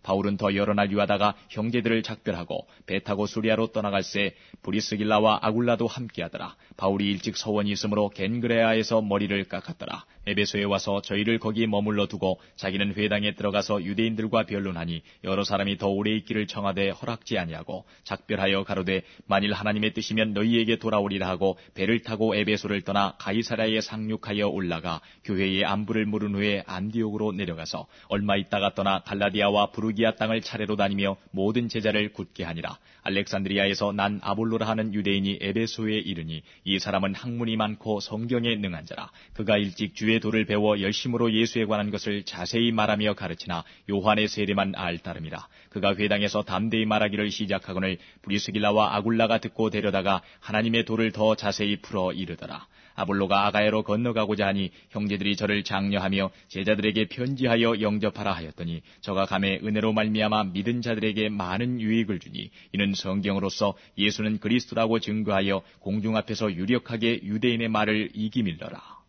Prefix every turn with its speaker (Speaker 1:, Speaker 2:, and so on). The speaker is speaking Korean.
Speaker 1: 바울은 더 여러 날 유하다가 형제들을 작별하고 배 타고 수리아로 떠나갈새 브리스길라와 아굴라도 함께하더라. 바울이 일찍 서원이 있으므로 겐그레아에서 머리를 깎았더라. 에베소에 와서 저희를 거기 머물러 두고 자기는 회당에 들어가서 유대인들과 변론하니 여러 사람이 더 오래 있기를 청하되 허락지 아니하고 작별하여 가로되 만일 하나님의 뜻이면 너희에게 돌아오리라 하고 배를 타고 에베소를 떠나 가이사랴에 상륙하여 올라가 교회의 안부를 물은 후에 안디옥으로 내려가서 얼마 있다가 떠나 갈라디아와 부르기아 땅을 차례로 다니며 모든 제자를 굳게 하니라. 알렉산드리아에서 난 아볼로라 하는 유대인이 에베소에 이르니 이 사람은 학문이 많고 성경에 능한 자라. 그가 일찍 주의 도를 배워 열심으로 예수에 관한 것을 자세히 말하며 가르치나 요한의 세례만 알 따름이라. 그가 회당에서 담대히 말하기를 시작하거늘 브리스길라와 아굴라가 듣고 데려다가 하나님의 도를 더 자세히 풀어 이르더라. 아볼로가 아가야로 건너가고자 하니 형제들이 저를 장려하며 제자들에게 편지하여 영접하라 하였더니 저가 감에 은혜로 말미암아 믿은 자들에게 많은 유익을 주니 이는 성경으로서 예수는 그리스도라고 증거하여 공중 앞에서 유력하게 유대인의 말을 이기밀러라.